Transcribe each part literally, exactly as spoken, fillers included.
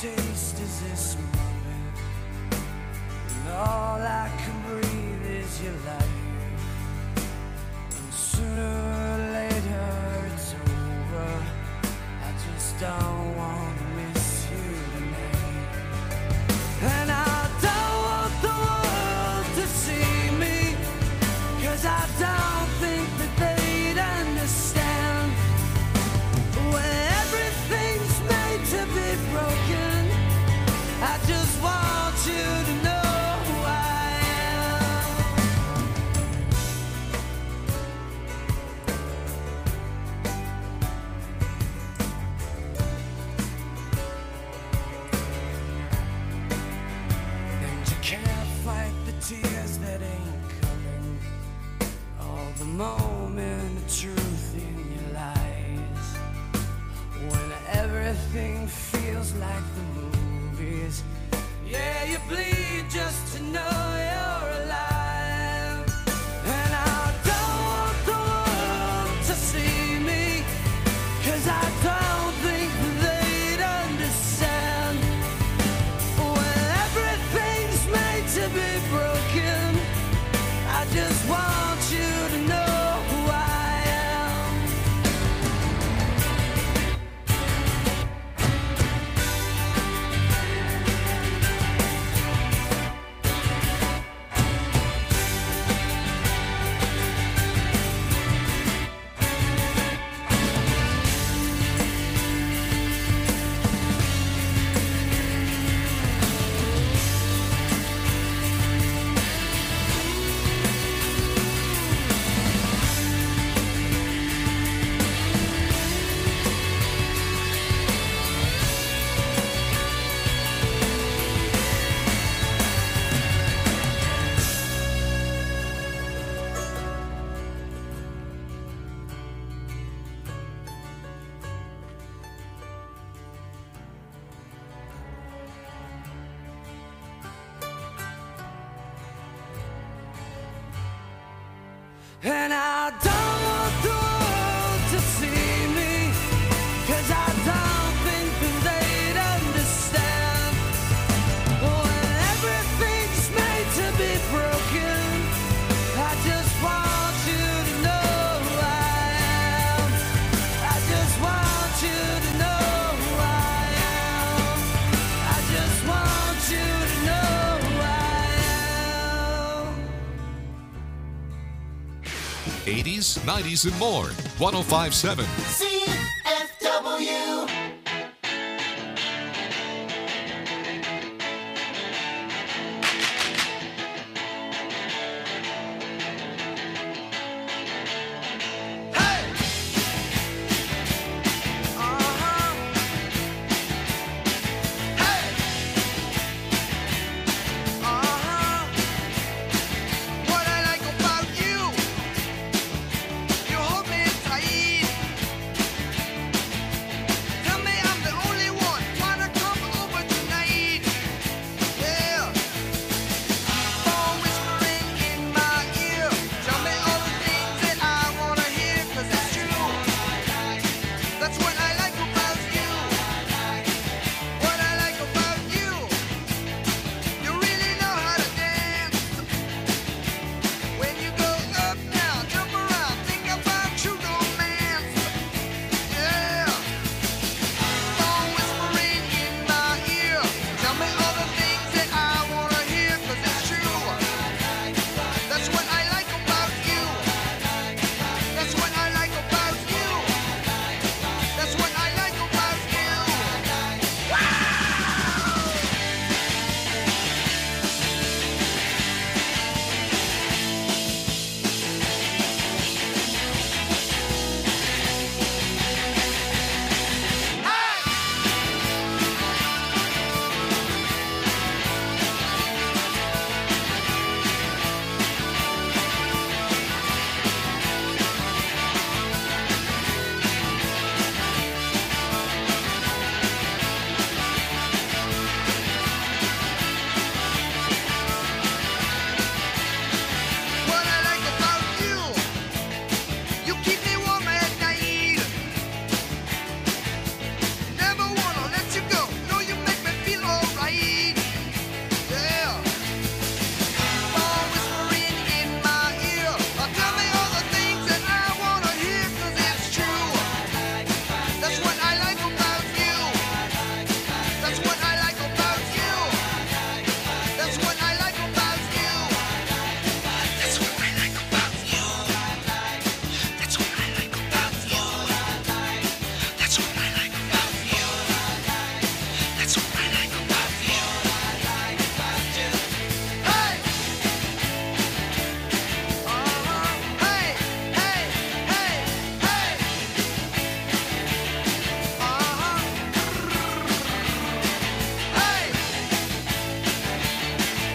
taste is this moment, and all I can breathe is your life. And sooner or later it's over. I just don't want to miss you tonight. And I don't want the world to see me, 'cause I don't think that they'd understand. When everything's made to be broken, I just want you to know who I am. And you can't fight the tears that ain't coming, all the moment of truth in your lies. When everything feels like the movies, yeah, you bleed just to know you're alive. And I don't want the world to see me, 'cause I don't think they'd understand. When everything's made to be broken, I just want you to know who I am. And I don't want the world to see me, 'cause I don't think that they'd understand. When everything's made to be broken, I just want you to know who I am. I just want you to know who I am. I just want you to know who I am. eighties, nineties, and more. one oh five point seven. C F W. What I like about you, you hold me tight.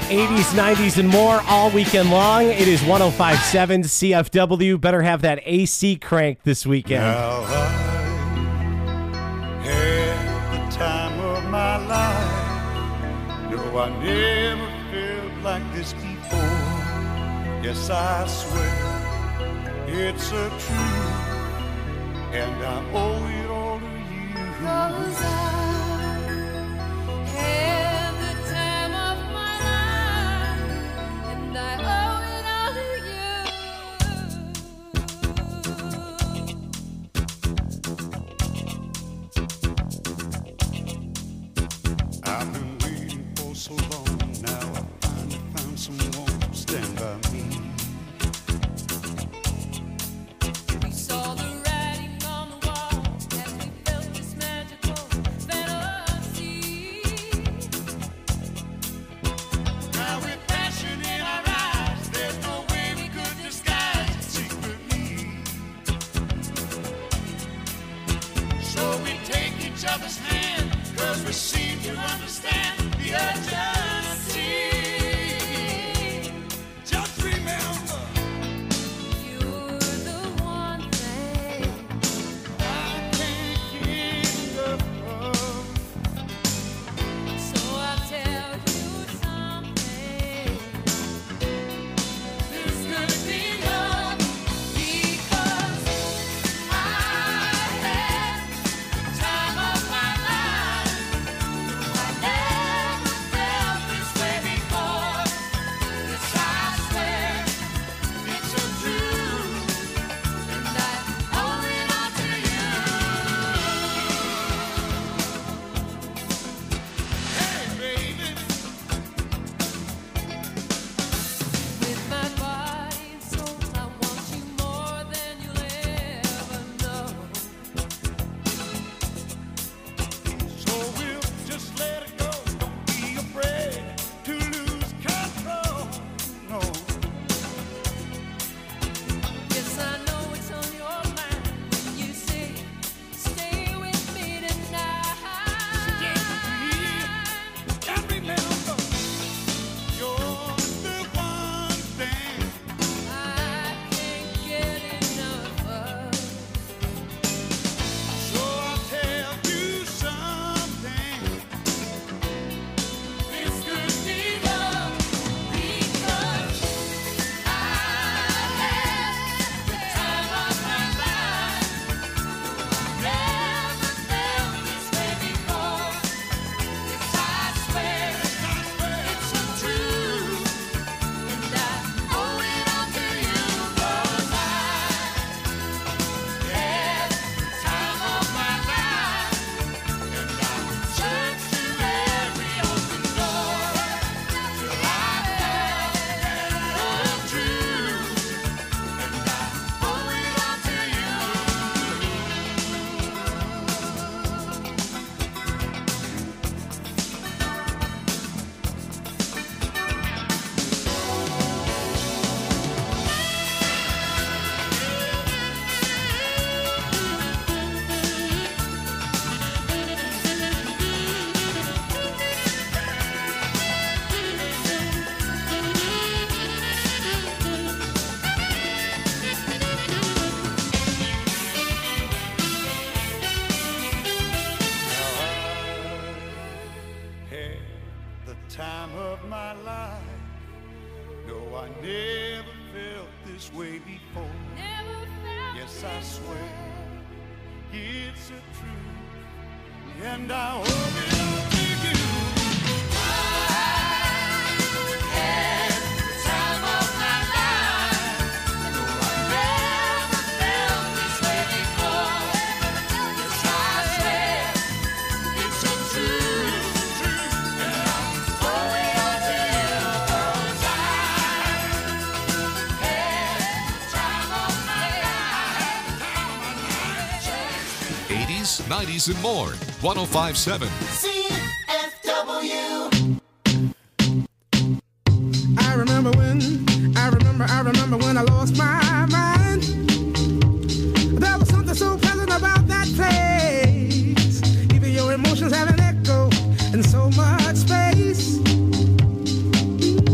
eighties, nineties, and more all weekend long. It is one oh five point seven C F W. Better have that A C cranked this weekend. Now I had the time of my life. No, I never felt like this before. Yes, I swear it's a truth, and I owe it all to you. 'Cause I had the time of my life, and I owe it all to you. I've been waiting for so long now. I finally found someone to stand by me. We saw the writing on the wall as we felt this magical fantasy. Now with passion in our eyes, there's no way we could disguise it secretly. So we take each other's hand, 'cause we seem to understand the urgency. Just remember, You're the one thing I can't get enough of. So I'll tell you something. This could be love because I had the time of my life. I never felt this way before. Yes, I swear it's a truth, and I owe it all to you. Hey, baby. With my body and soul, I want you more than you'll ever know. So we'll just let it go. Don't be afraid to lose control. No. Yes, I know it's on your mind when you say, stay with me tonight. And remember, you're the one thing I can't get enough of. So I'll tell you something. This could be love because I had the time of my life. Never felt this way before. Yes, I swear it's a truth, and I owe it all to you. 'Cause I had the time of my life, and I searched through every open door till I found the truth, and I owe it all to you. Had the time of my life. No, I never felt this way before. Never felt Yes, I this swear way. it's a truth, and I owe it all to you. Had the time of my life. I never felt this way before. Yes, I swear it's a truth, and I owe it all to you. 'Cause I had the time of my life. eighties, nineties, and more. one oh five point seven. C F W. I remember when, I remember, I remember when I lost my mind. There was something so pleasant about that place. Even your emotions have an echo in so much space.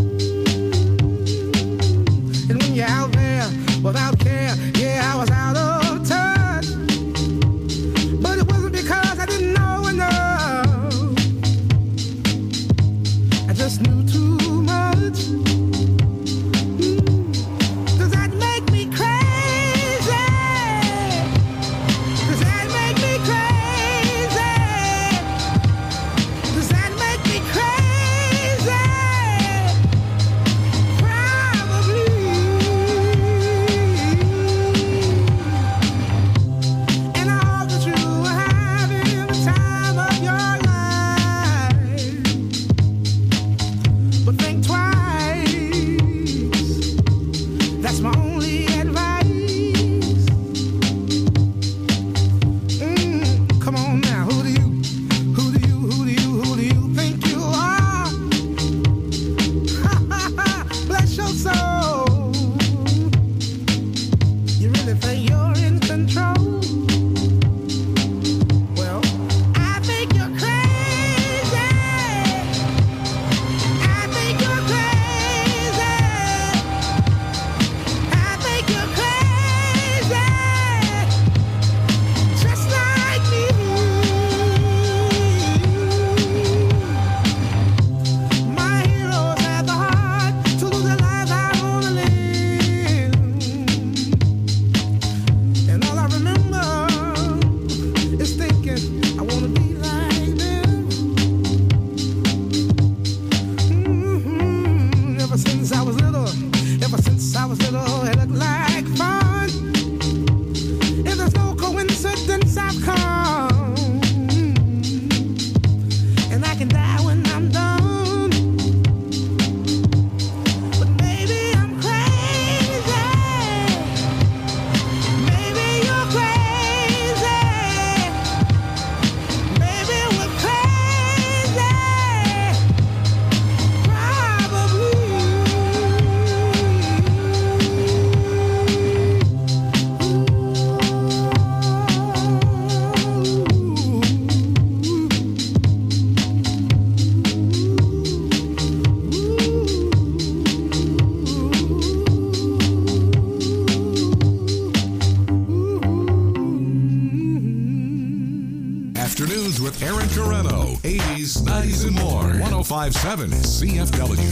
more. one oh five point seven C F W.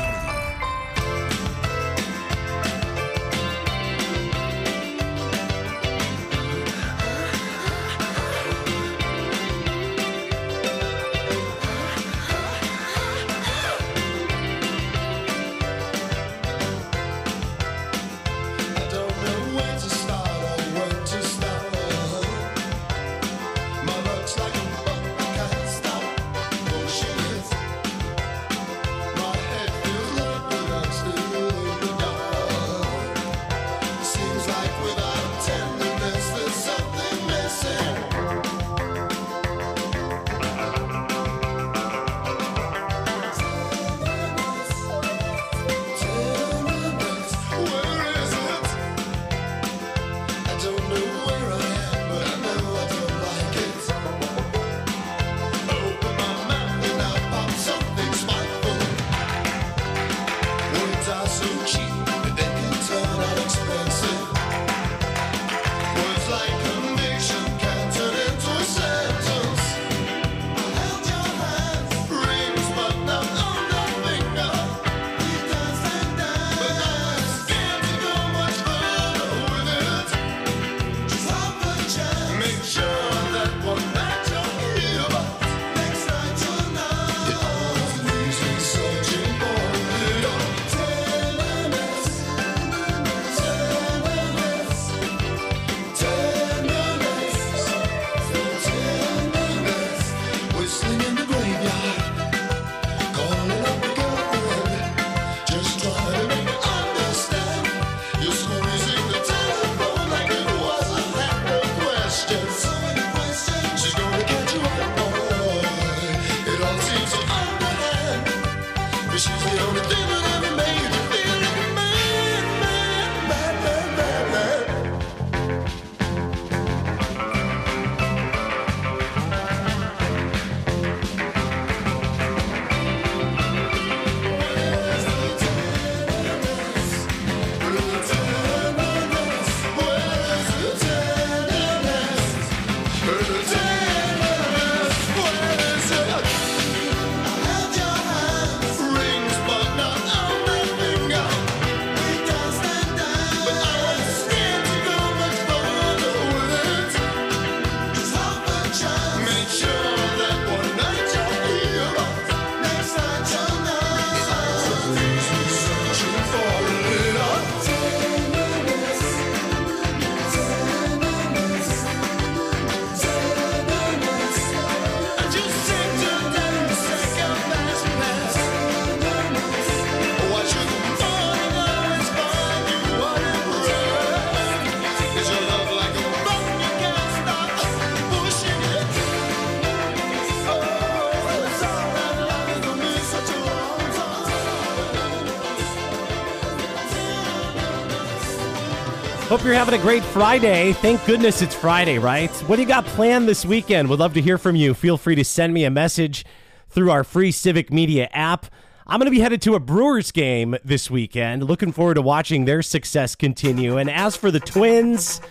Hope you're having a great Friday. Thank goodness it's Friday, right? What do you got planned this weekend? Would love to hear from you. Feel free to send me a message through our free Civic Media app. I'm going to be headed to a Brewers game this weekend. Looking forward to watching their success continue. And as for the Twins,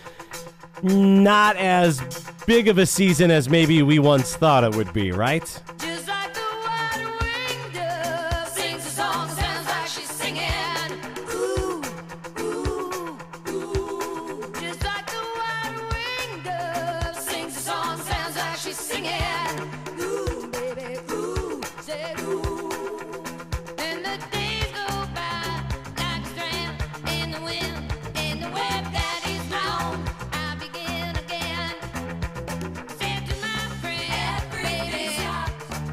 not as big of a season as maybe we once thought it would be, right? Just like the white-winged dove sings a song, sounds like she's singing. Ooh, ooh, ooh. Just like the white-winged dove sings a song, sounds like she's singing. Ooh, baby, ooh, say ooh. And the days go by like a strand in the wind, in the web that is blown. I begin again. Said to my friend, baby,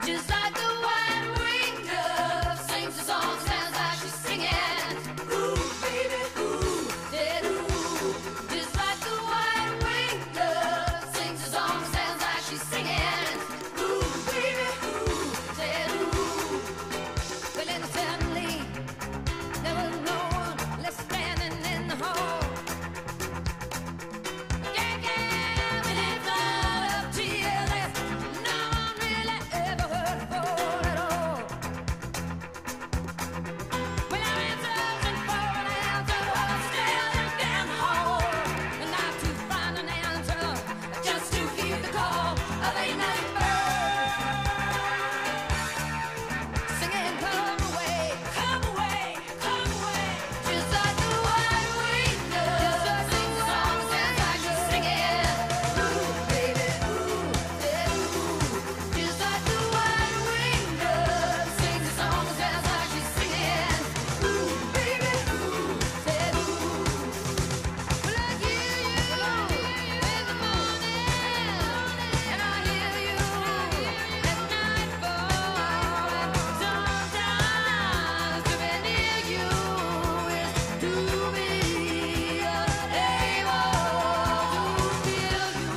Just like the white-winged dove sings a song, sounds like she's singing. Ooh, baby, ooh, dead ooh. Just like the white-winged dove sings a song, sounds like she's singing. Ooh, baby, ooh, dead ooh. But then suddenly there was no one left standing in the hall. Yeah, yeah, when it flood of tears, no one really ever heard a fall at all. When I ran searching for an answer, I was staring down the hall, and not to find an answer, just to hear the call of a night bird singing, "Come away, come away, come away." Just like the white-winged dove sings a song, sounds like she's singing. Ooh, baby, ooh, yeah, ooh. Just like the white-winged dove sings a song, sounds like she's singing. Ooh, baby, ooh, yeah, ooh. Well, I hear you in the morning, and I hear you at nightfall. And sometimes to be near you is to be able to feel you,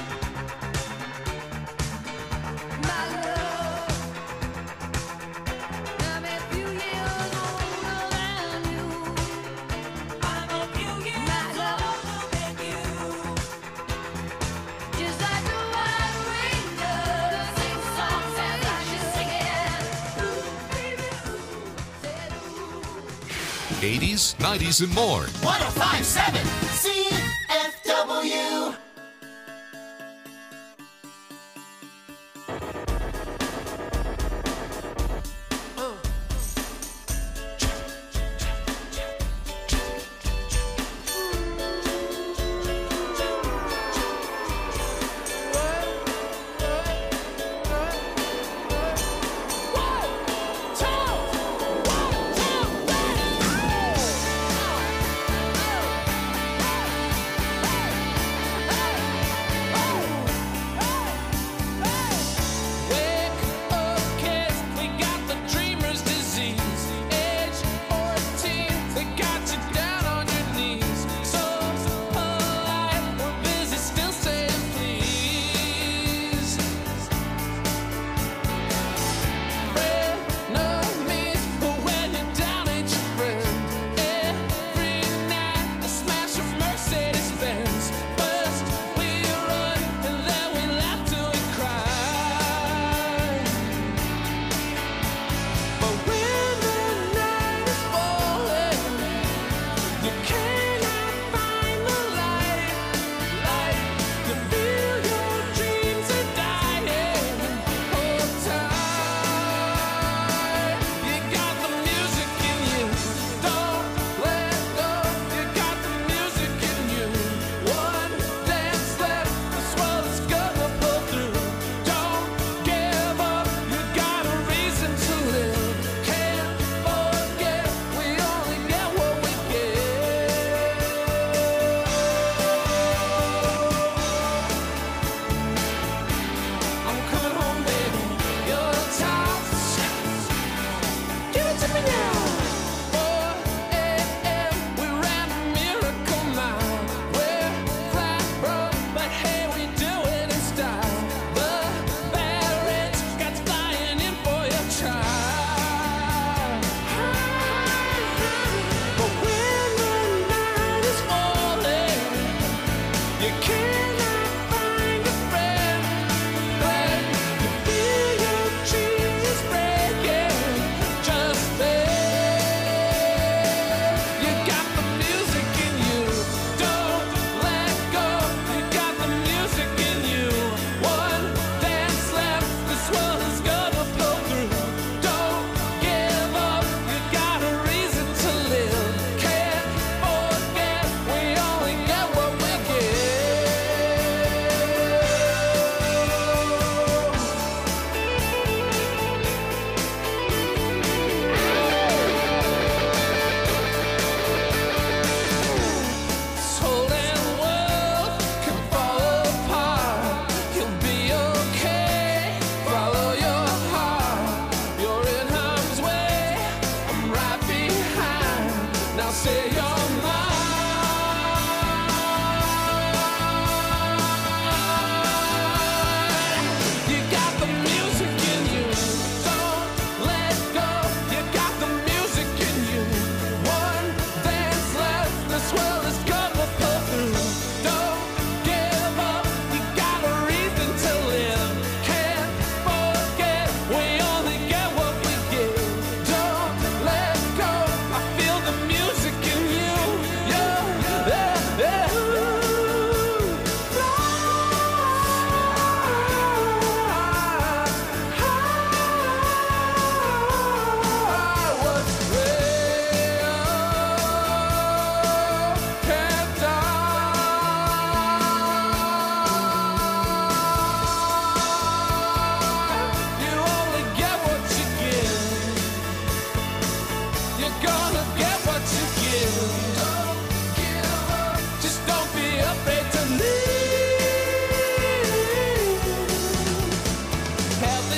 my love. I'm a few years older than you. I'm a few years older than you. Just like the white-winged dove sings a song, sounds like she's singing. Ooh, baby, ooh, said ooh. eighties, nineties, and more. one oh five point seven C F W. Whoa,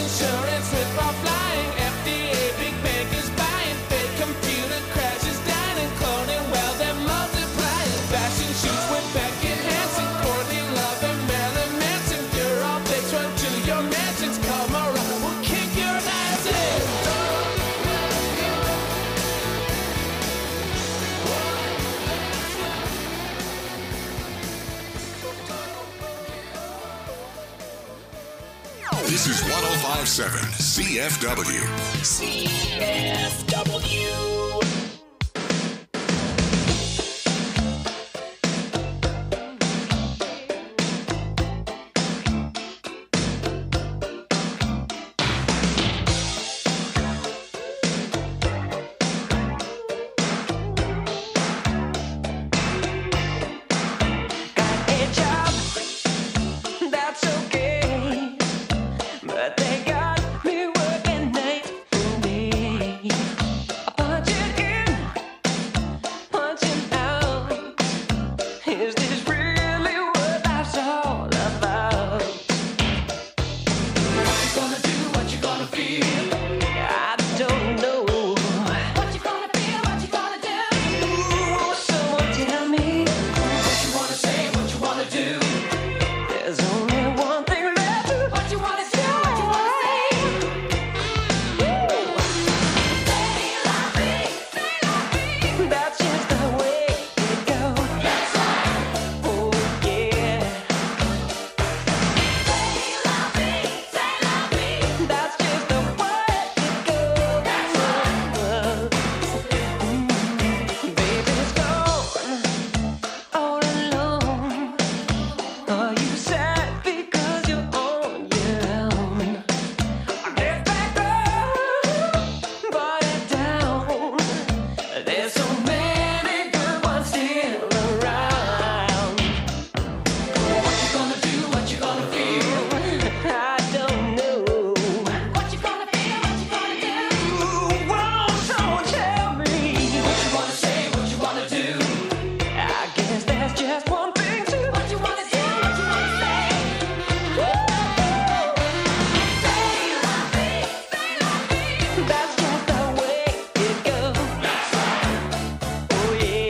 insurance with our flying. F D A, big bank is buying. Fake computer crashes, dining, cloning, well, they're multiplying. Fashion shoots with Beckett Hansen, Courtney Love, and Marilyn Manson. You're all bitch, run to your mansions. Come around, we'll kick your asses. This is one oh five point seven C F W. C F W. A job, that's okay, but they got me working night and day. Punching in, punching out. Is this really what life's all about? What you gonna do? What you gonna feel? I don't know. What you gonna feel? What you gonna do? Ooh, someone tell me what you wanna say, what you wanna do. There's only one thing left. What you wanna say, what you wanna say. That's just the way it goes. Oh yeah. That's just the way it goes. Baby's gone all alone. Are you sad because you're on your own? Get back up, put it down. There's so many good ones still around. What you gonna do? What you gonna feel? I don't know. What you gonna feel? What you gonna do? Won't someone tell me what you wanna say? What you wanna do? I guess there's just one thing to what you wanna say, what you wanna say. That's just the way it goes. Oh yeah.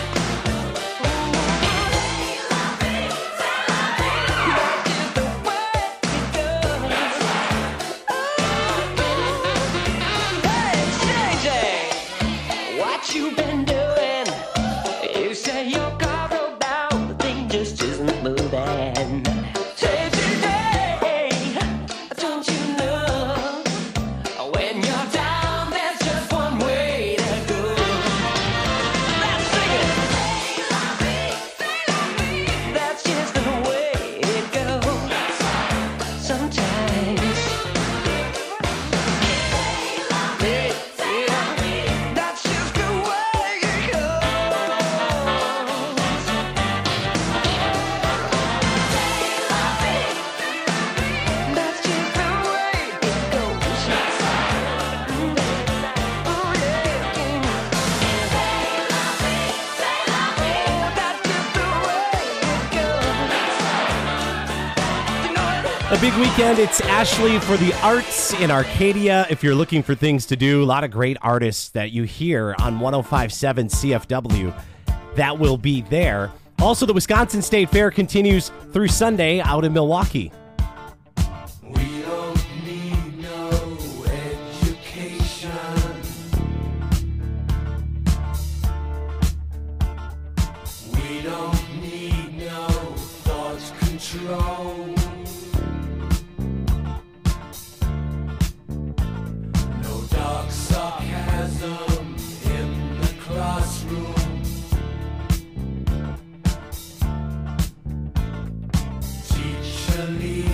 That's just the way it goes. Hey, J J, what you been doing? You say your car broke down, the thing just isn't moving. Say today, don't you know? When you're down, there's just one way to go. Let's sing it. That's just the way it goes. Sometimes. That's just the way it goes. That's just the way it goes. Oh yeah. That's just the way it goes. You know it. A big weekend. It's Ashley for the Arts in Arcadia. If you're looking for things to do, a lot of great artists that you hear on one oh five point seven C F W that will be there. Also, the Wisconsin State Fair continues through Sunday out in Milwaukee. We don't need no education. We don't need no thought control. No dark sarcasm in the classroom. Teacher leaves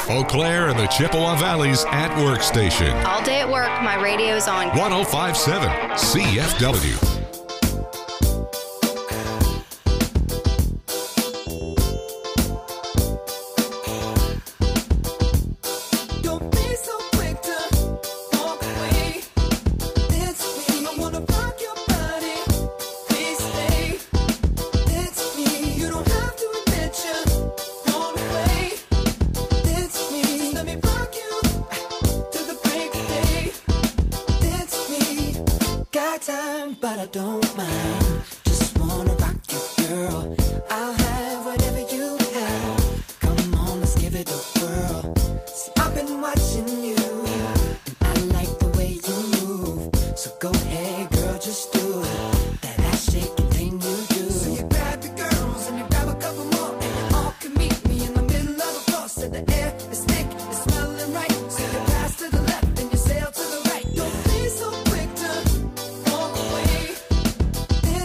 Eau Claire and the Chippewa Valley's at work station. All day at work, my radio's on. one oh five point seven C F W. Don't be so quick to walk away. It's me. I wanna rock your body. Please stay. It's me. You don't have to admit you're on the way. It's me. Let me rock you to the break of day. It's me. Got time, but I don't mind. Just wanna rock you, girl. I'll have whatever you have. Come on, let's give it a whirl. See, I've been watching you, and I like the way you move. So go ahead, girl, just do it. That ass shaking thing you do. So you grab your girls and you grab a couple more, and you all can meet me in the middle of the floor. So the air is thick, it's smelling right. So you pass to the left and you sail to the right. Don't be so quick to walk away.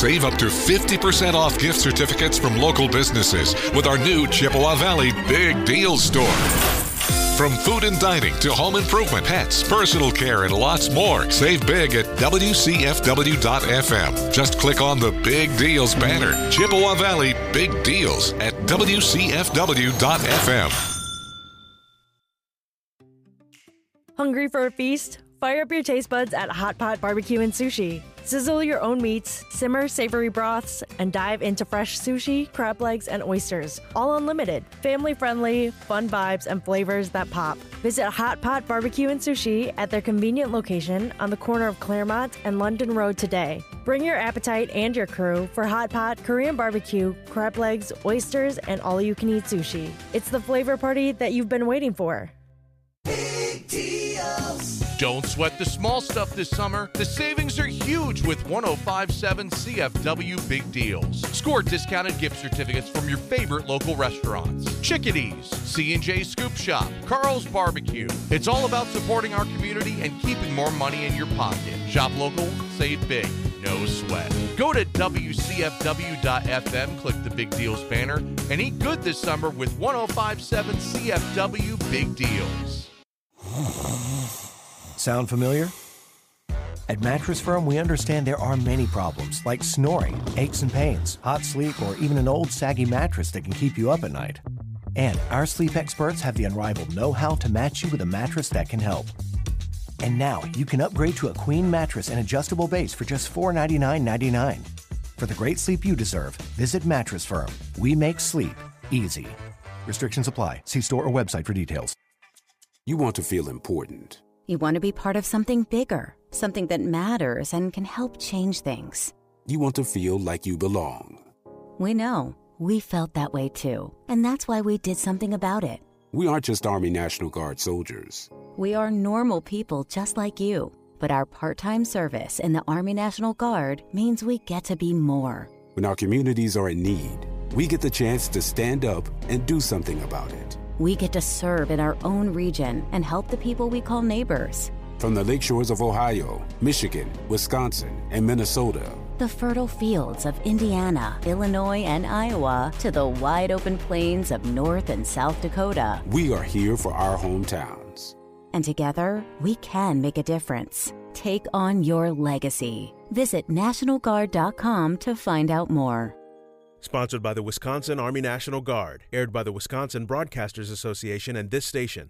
Save up to fifty percent off gift certificates from local businesses with our new Chippewa Valley Big Deals store. From food and dining to home improvement, pets, personal care, and lots more. Save big at W C F W dot F M. Just click on the Big Deals banner. Chippewa Valley Big Deals at W C F W dot F M. Hungry for a feast? Fire up your taste buds at Hot Pot Barbecue and Sushi. Sizzle your own meats, simmer savory broths, and dive into fresh sushi, crab legs, and oysters. All unlimited. Family-friendly, fun vibes, and flavors that pop. Visit Hot Pot Barbecue and Sushi at their convenient location on the corner of Claremont and London Road today. Bring your appetite and your crew for Hot Pot, Korean barbecue, crab legs, oysters, and all-you-can-eat sushi. It's the flavor party that you've been waiting for. Big deals. Don't sweat the small stuff this summer. The savings are huge with ten fifty-seven C F W Big Deals. Score discounted gift certificates from your favorite local restaurants. Chickadee's, C and J Scoop Shop, Carl's Barbecue. It's all about supporting our community and keeping more money in your pocket. Shop local, save big, no sweat. Go to W C F W dot F M, click the Big Deals banner, and eat good this summer with ten fifty-seven C F W Big Deals. Sound familiar? At Mattress Firm, we understand there are many problems, like snoring, aches and pains, hot sleep, or even an old saggy mattress that can keep you up at night. And our sleep experts have the unrivaled know-how to match you with a mattress that can help. And now, you can upgrade to a queen mattress and adjustable base for just four hundred ninety-nine dollars and ninety-nine cents. For the great sleep you deserve, visit Mattress Firm. We make sleep easy. Restrictions apply. See store or website for details. You want to feel important. You want to be part of something bigger, something that matters and can help change things. You want to feel like you belong. We know. We felt that way too. And that's why we did something about it. We aren't just Army National Guard soldiers. We are normal people just like you. But our part-time service in the Army National Guard means we get to be more. When our communities are in need, we get the chance to stand up and do something about it. We get to serve in our own region and help the people we call neighbors. From the lake shores of Ohio, Michigan, Wisconsin, and Minnesota, the fertile fields of Indiana, Illinois, and Iowa, to the wide open plains of North and South Dakota, we are here for our hometowns. And together, we can make a difference. Take on your legacy. Visit National Guard dot com to find out more. Sponsored by the Wisconsin Army National Guard. Aired by the Wisconsin Broadcasters Association and this station.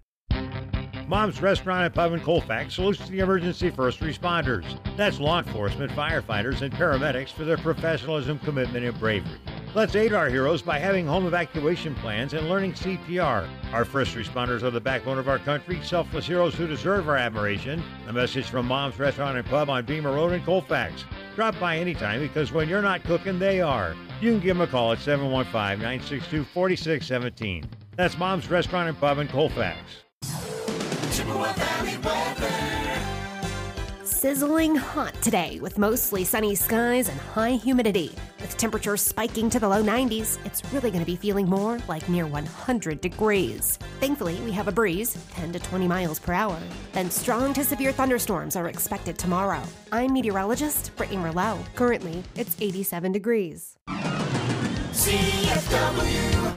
Mom's Restaurant and Pub in Colfax salutes the emergency first responders. That's law enforcement, firefighters, and paramedics for their professionalism, commitment, and bravery. Let's aid our heroes by having home evacuation plans and learning C P R. Our first responders are the backbone of our country, selfless heroes who deserve our admiration. A message from Mom's Restaurant and Pub on Beamer Road in Colfax. Drop by anytime because when you're not cooking, they are. You can give them a call at seven one five, nine six two, four six one seven. That's Mom's Restaurant and Pub in Colfax. Chippewa Valley weather. Sizzling hot today with mostly sunny skies and high humidity. With temperatures spiking to the low nineties, it's really going to be feeling more like near one hundred degrees. Thankfully, we have a breeze, ten to twenty miles per hour. Then strong to severe thunderstorms are expected tomorrow. I'm meteorologist Brittany Merlot. Currently, it's eighty-seven degrees. C F W.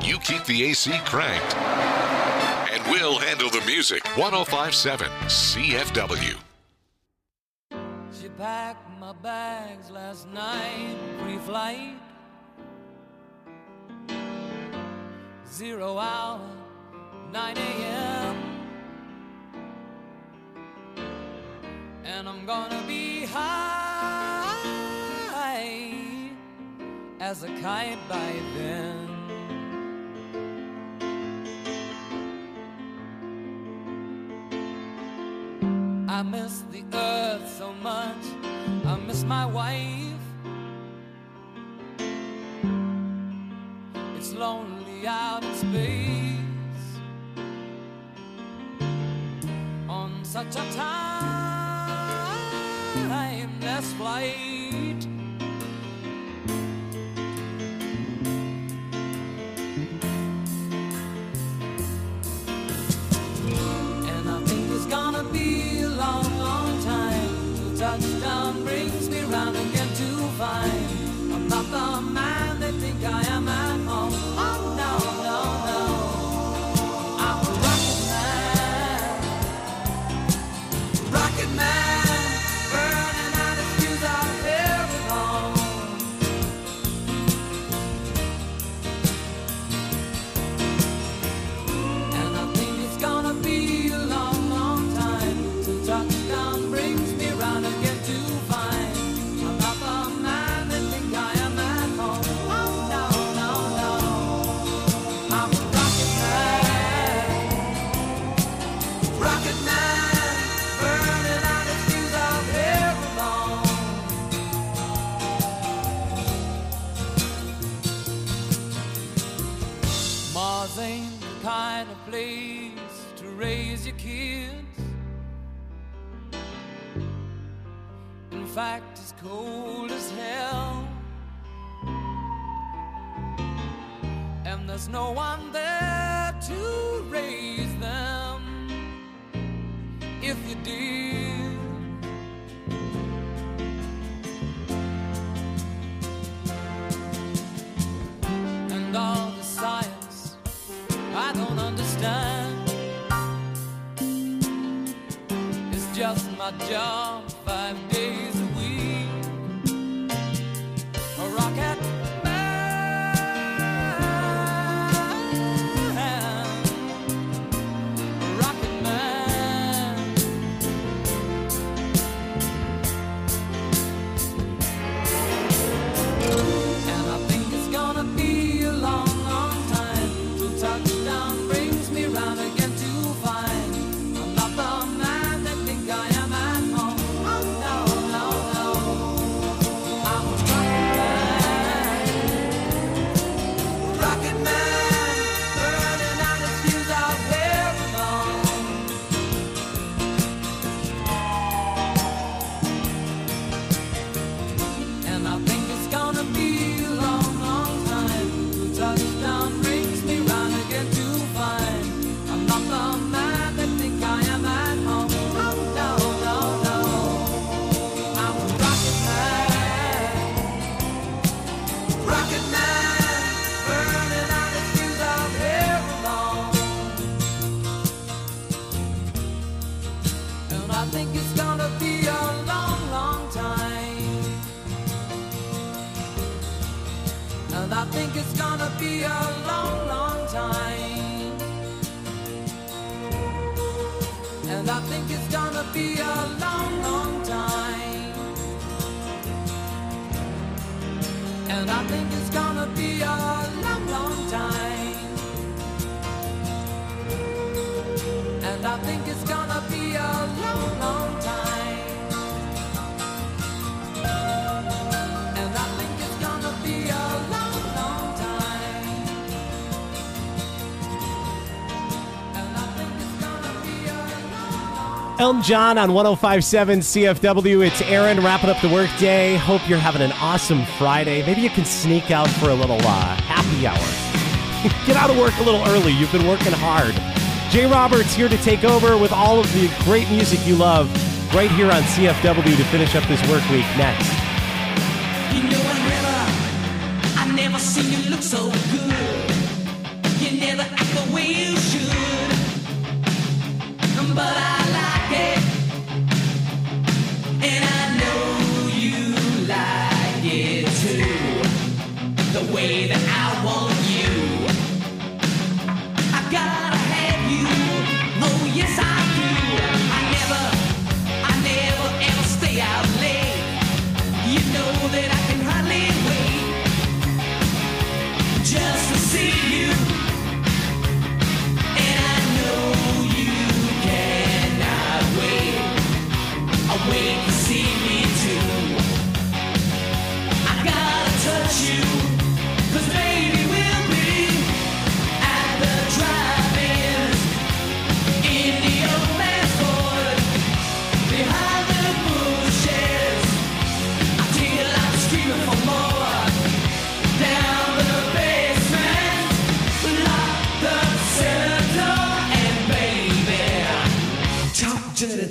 You keep the A C cranked, and we'll handle the music. one oh five point seven C F W. She packed my bags last night, pre-flight. Zero hour, nine a.m. And I'm gonna be high as a kite by then. I miss the earth so much, I miss my wife. It's lonely out in space on such a timeless flight. And I think it's gonna be a long, long time till touchdown brings me round again to find I'm not the man they think I am at home. Oh no, no, no, I'm a rocket man, rocket man, burning out his fuse out here at home. And I think it's gonna be a long, long time till touchdown brings me round again to find I'm not the man they think I am at home. Oh no, no, no, I'm a rocket man, rocket man, burning out his fuse out here alone. Mars ain't the kind of place to raise your kids. In fact, it's cold as hell, and there's no one there to raise them if you did. And all the science I don't understand, it's just my job five days a week. A rocket man, a rocket man. And I think it's gonna be a long, long time till touchdown brings me round again to find I'm not the man that think I am at home. Oh no, no, no, I'm a rocket man, rocket man, burning out his fuse out here alone. And I think it's gonna be a long, long time till touchdown brings me round again to find I'm not the man that think I am at home. Oh no, no, no, I'm a rocket man, rocket man, burning out his fuse out here alone. And I think it's gonna be a long, long time. And I think it's gonna be a long, long time. And I think it's gonna be a long, long time. And I think it's gonna be a long, long time. And I think it's gonna be a long, long time. And I think it's gonna be a long, long time. And I think it's gonna be a long, long Elton John on one oh five point seven C F W. It's Aaron wrapping up the workday. Hope you're having an awesome Friday. Maybe you can sneak out for a little uh, happy hour. Get out of work a little early. You've been working hard. Jay Roberts here to take over with all of the great music you love right here on C F W to finish up this work week next. You know what, River? I never seen you look so good.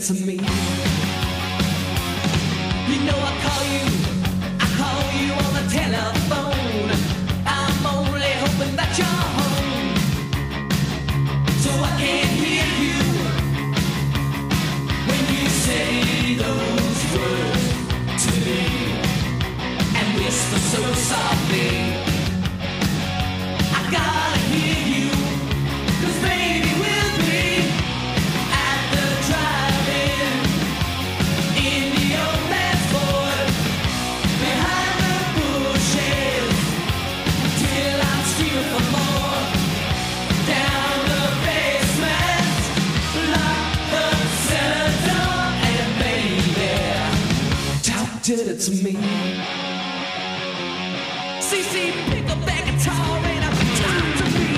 to me. You know I call you, I call you on the telephone. I'm only hoping that you're home, so I can hear you when you say those words to me and whisper so softly. I gotta hear you, 'cause baby we'll be at the drive-in in the old man's Ford, behind the bushes, till I'm screaming for more. Down the basement, lock the cellar door, and baby, talk to, to me. C C, pick up that guitar and I'll talk to me.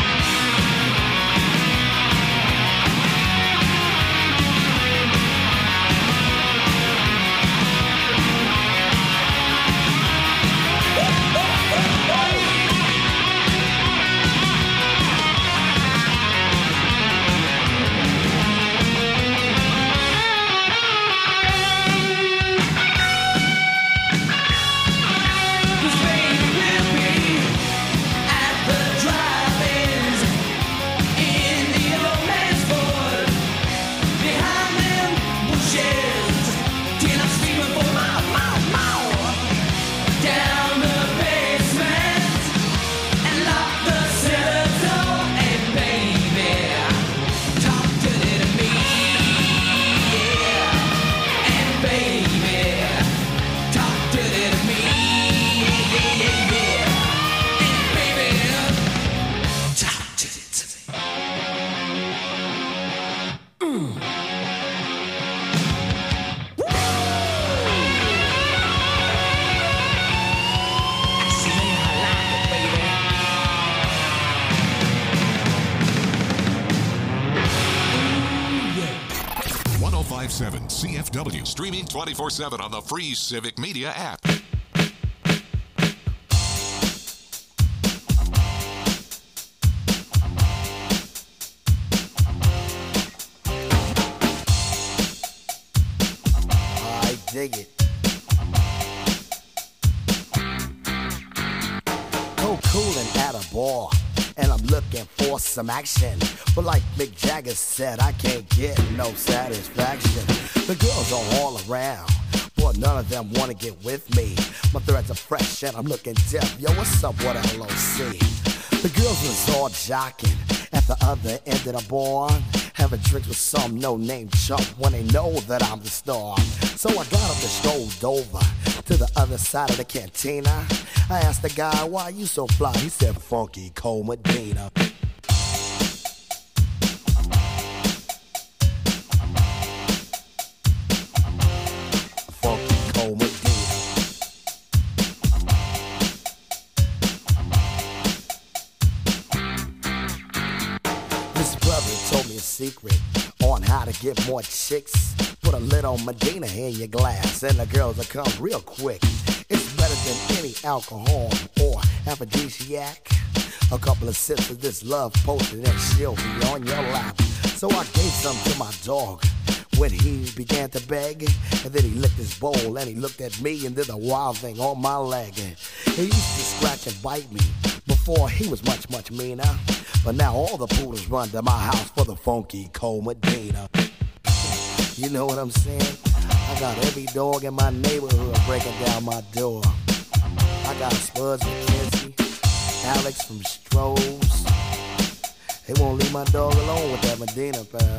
seven C F W, streaming twenty-four seven on the free Civic Media app. I dig it. So cool and at a bar, and I'm looking for some action. But like Mick Jagger said, I can't get no satisfaction. The girls are all around, but none of them wanna get with me. My threads are fresh and I'm looking deaf. Yo, what's up, what L O C? The girls was all jocking at the other end of the bar, having drinks with some no-name chump when they know that I'm the star. So I got up and strolled over to the other side of the cantina. I asked the guy, why you so fly? He said, Funky Cole Medina. Funky Cole Medina. This brother told me a secret on how to get more chicks. Put a little Medina in your glass and the girls will come real quick. It's better than any alcohol or aphrodisiac. A couple of sips of this love potion and she'll be on your lap. So I gave some to my dog when he began to beg. And then he licked his bowl and he looked at me and did a wild thing on my leg. And he used to scratch and bite me before he was much, much meaner. But now all the poodles run to my house for the Funky Cole Medina. You know what I'm saying? I got every dog in my neighborhood breaking down my door. I got Spuds McKenzie, Alex from Strohs. They won't leave my dog alone with that Medina, pal.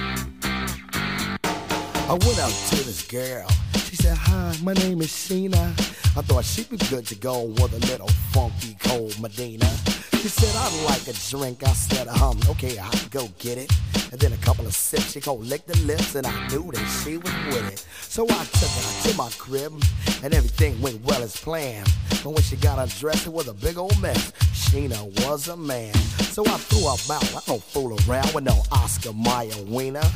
I went out to this girl. She said, hi, my name is Sheena. I thought she'd be good to go with a little Funky Cole Medina. She said, I'd like a drink. I said, um, okay, I'll go get it. And then a couple of sips, she go lick the lips, and I knew that she was with it. So I took her to my crib, and everything went well as planned. But when she got undressed, it was a big old mess. Sheena was a man. So I threw her out. I don't fool around with no Oscar Mayer wiener.